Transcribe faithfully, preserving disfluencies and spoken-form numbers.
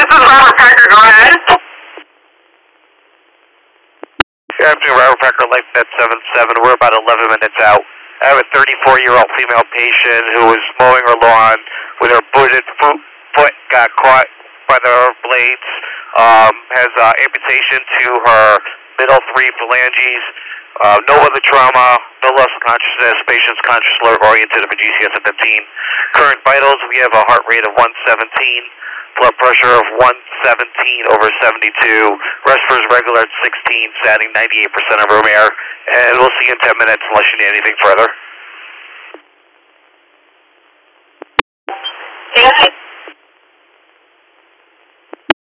is Robert Packer, go ahead. Good afternoon, Robert Packer, LifeNet seven seven. We're about eleven minutes out. I have a thirty-four-year-old female patient who was mowing her lawn with her booted foot, foot got caught by the blades, um, has uh, amputation to her middle three phalanges, uh, no other trauma, no loss of consciousness, patient's conscious alert oriented for G C S at fifteen. Current vitals, we have a heart rate of one seventeen, blood pressure of one seventeen over seventy-two, respirators regular at sixteen, satting ninety-eight percent of room air, and we'll see you in ten minutes unless you need anything further. Thank you.